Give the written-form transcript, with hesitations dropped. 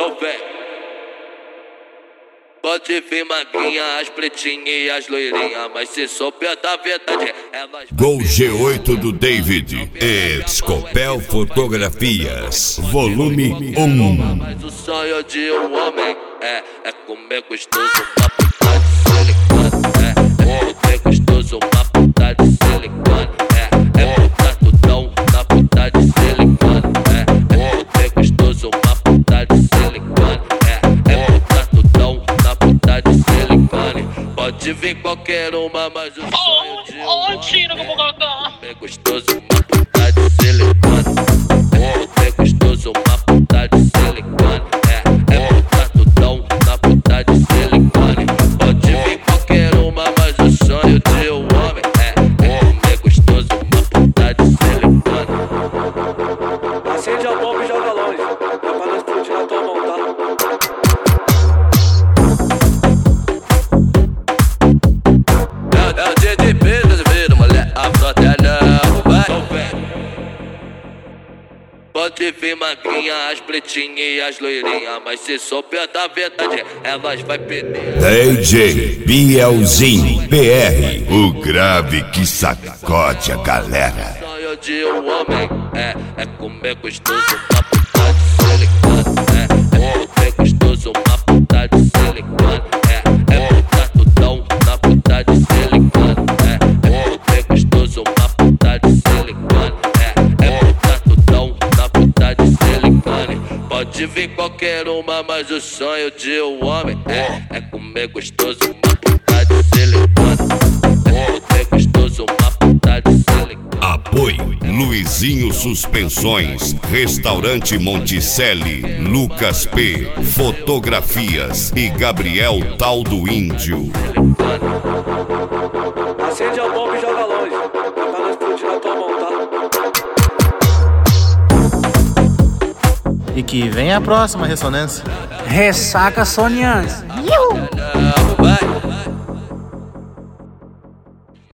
Então vem. Pode vir maguinha, as pretinhas e as loirinhas, mas se souber da verdade, elas... Gol G8 do David, Escopel Fotografias, volume 1. Mas o sonho de um homem é comer gostoso uma puta de silicone. É comer gostoso uma puta de silicone. É botar tudão na puta de silicone. É comer gostoso uma puta de silicone. É botar tudão na puta de silicone. Pode vir qualquer uma, mas o sonho de um homem é comer gostoso uma puta de silicone. É comer gostoso uma puta de silicone. É botar tudão na puta de silicone. Pode vir qualquer uma, mas o sonho de um homem é comer gostoso uma puta de silicone. Acende a bomba e joga longe, é pra não explodir na tua mão, tá? É o dia de vida, mulher, a frota não vai. Pode vir maguinha, as pretinhas e as loirinhas, mas se souber da verdade, elas vai perder. DJ Bielzinho PR, o grave que sacode a galera. O sonho de um homem é comer gostoso uma puta de silicone. É comer gostoso uma puta de silicone. É botar tudão na puta de silicone. É comer gostoso uma puta de silicone. É botar tudão na puta de silicone. Pode vir qualquer uma, mas o sonho de um homem é comer gostoso uma puta de silicone. É comer gostoso uma puta de silicone. Apoio Luizinho Suspensões, Restaurante Monticelli, Lucas P, Fotografias e Gabriel Tal do Índio. Acende a bomba e joga longe, é pra não explodir na tua mão, tá? E que vem a próxima ressonância. Ressaca sonians. Vai.